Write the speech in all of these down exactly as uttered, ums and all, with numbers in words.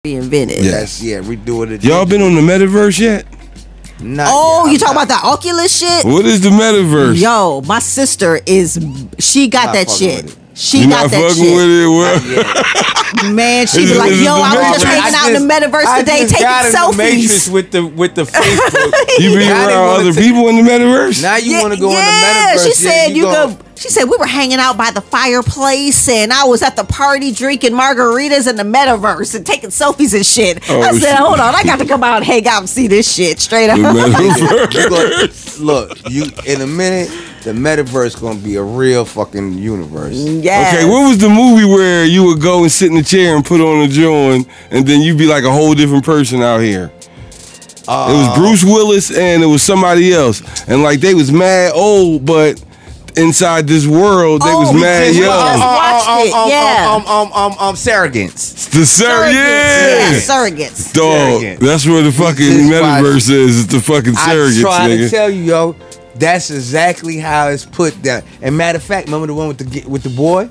reinvented. Yes. Yeah, redoing it. Y'all been on the metaverse yet? Not oh, yet. you talking about the Oculus shit? What is the metaverse? Yo, my sister is, she got Not that fucking shit. with it. She you got not that fucking shit. with it? Well, Man, she Is be it- like, is it yo, the I was Matrix? just I hanging out in the metaverse I today just taking got in the Matrix selfies. with the with the Facebook. you be Now they around wanna other ta- people in the metaverse? Now you Yeah, want to go yeah, in the metaverse? she said yeah, you go- could. She said we were hanging out by the fireplace, and I was at the party drinking margaritas in the metaverse and taking selfies and shit. Oh, I said, shit. hold on, I got to come out and hang out and see this shit straight up. The You go- metaverse. look, you in a minute, the metaverse gonna be a real fucking universe. Yes. Okay, what was the movie where you would go and sit in a chair and put on a joint, and then you'd be like a whole different person out here? Uh, It was Bruce Willis and it was somebody else, and like they was mad old, but inside this world they Oh, was we mad just young. watched- watched it, um, yeah. um, um, um, um, surrogates. The sur- Surrogates, yeah. yeah, surrogates. Dog, Surrogates. that's where the fucking just metaverse is. It's the fucking I surrogates, try nigga. to tell you, yo, that's exactly how it's put down. And matter of fact, remember the one with the with the boy?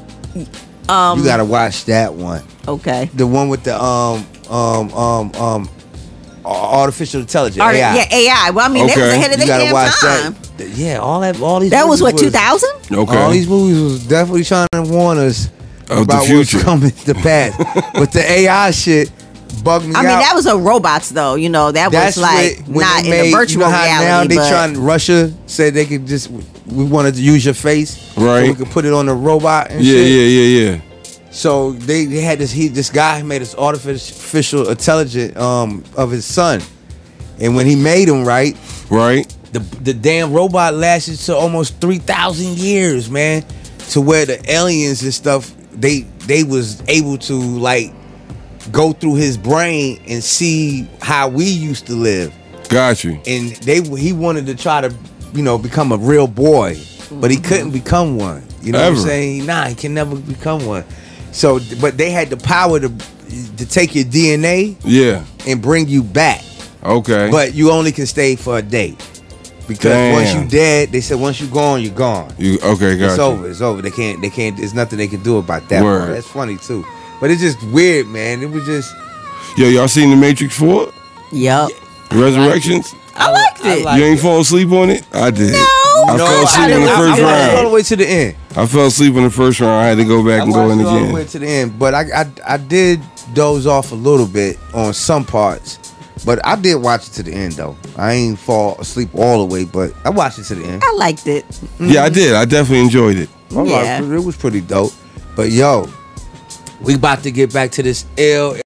Um, You gotta watch that one. okay. The one with the um um um um artificial intelligence. Art- A I. yeah, A I. Well, I mean, they was Okay. ahead of You their gotta damn watch time. that. Yeah, all that, all these. That was movies what, two thousand? Okay. All these movies was definitely trying to warn us Of the about future. what's coming to pass. But the A I shit bugged me I out. mean, that was a robots, though. You know, that That's was like what- when not they in made- a virtual you know how reality. Now they but trying. Russia said they could just. We wanted to use your face, so Right. we could put it on the robot. And Yeah, shit. yeah, yeah, yeah. So they, they had this. He this guy made this artificial intelligence um of his son, and when he made him right, Right. the the damn robot lasted to almost three thousand years, man, to where the aliens and stuff they they was able to like go through his brain and see how we used to live, Got you. and they he wanted to try to you know become a real boy, but he couldn't become one. You know what Ever. I'm saying? Nah, he can never become one. So, but they had the power to to take your D N A Yeah. and bring you back. Okay. But you only can stay for a day. Because Damn. once you dead, they said once you gone, you're gone. you okay? Got It's you. over. It's over. They can't they can't there's nothing they can do about that. Word. Part. That's funny too. But it's just weird, man. It was just Yo, y'all seen the Matrix four? Yep. Resurrections? I liked it. like you ain't it. fall asleep on it? I did. No. I No, fell asleep in the I, first I, I watched all the round. way to the end. I fell asleep in the first round. I had to go back I and go watched in it all the way again. to the end. But I, I I did doze off a little bit on some parts. But I did watch it to the end though. I ain't fall asleep all the way, but I watched it to the end. I liked it. Yeah, I did. I definitely enjoyed it. All right, Yeah. it was pretty dope. But yo, we about to get back to this L